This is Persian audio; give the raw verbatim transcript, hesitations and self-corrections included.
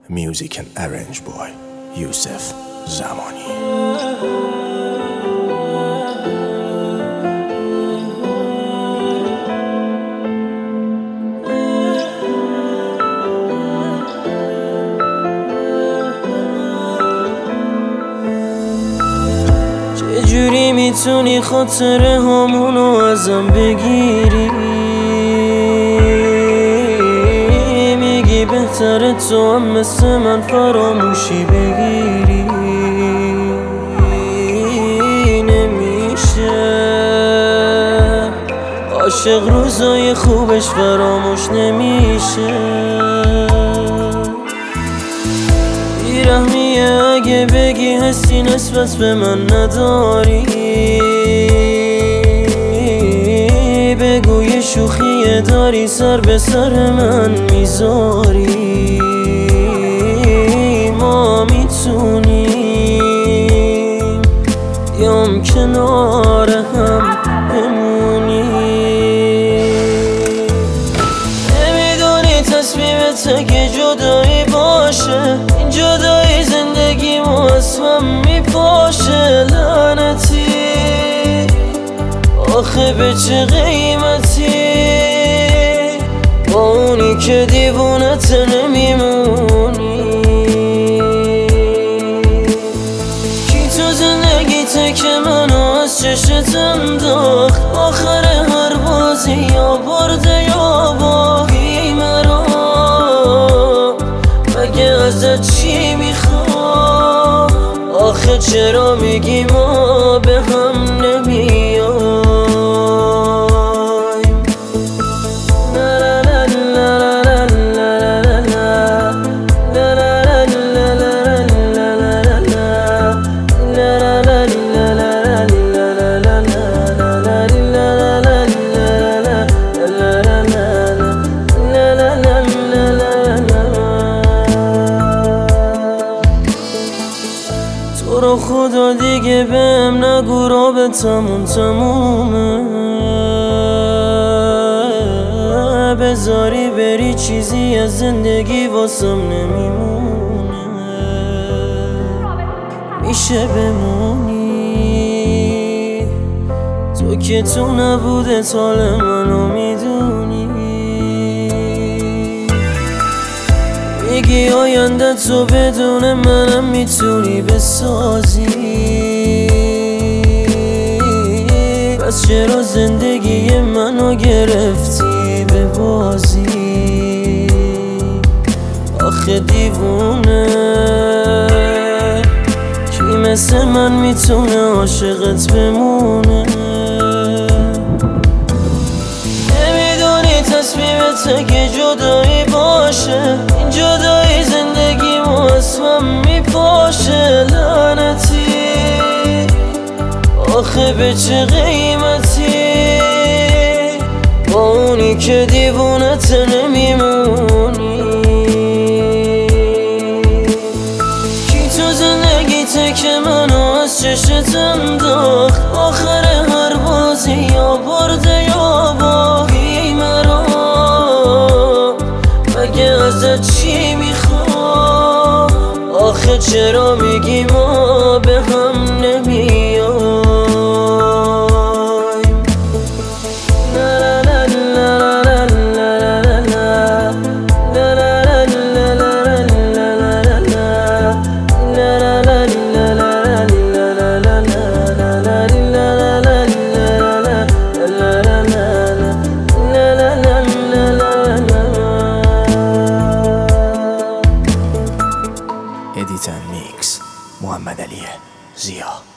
Music and arrange by Yusuf Zamani. چجوری میتونی خاطر همونو ازم بگیری؟ میگی بهتره تو هم مثل من فراموشی بگیری. نمیشه عاشق روزای خوبش فراموش نمیشه. بیرحمیه اگه بگی حسی نسبت به من نداری. بگو یه شوخیه داری سر به سر من میذاری. ما میتونیم یام کنار هم بمونیم. نمیدونی تصمیمت اگه جدایی باشه، این جدایی زندگیمو از هم میپاشه. لعنتی آخه به چه قیمتی با اونی که دیوونت نمیمونی؟ کی تو زندگیته که منو از چشت انداخت؟ آخر هر بازی یا برده یا باقی مرا. مگه ازت چی میخوام؟ آخه چرا میگی ما به هم نمیایم؟ تو رو خدا دیگه بهم نگو رابطمون تمومه. بذاری بری چیزی از زندگی واسم نمیمونه. میشه بمونی تو که تو نبوده حال منو میدونی. میگی آینده تو بدون منم میتونی بسازی. پس چرا زندگی منو گرفتی به بازی؟ آخه دیوونه کی مثل من میتونه عاشقت بمونه؟ نمیدونی تصمیمت اگه جدایی باشه، این جدایی زندگیمو از هم میپاشه. لعنتی آخه به چه قیمتی با اونی که دیوونت نمیمونی؟ کی تو زندگیته که منو از چشت انداخت؟ آخر هر بازی یا برده یا باقی مرا. مگه ازت چی میخوام؟ آخه چرا میگی ما به هم نمیایم؟ Edit and Mix محمد علی زیا.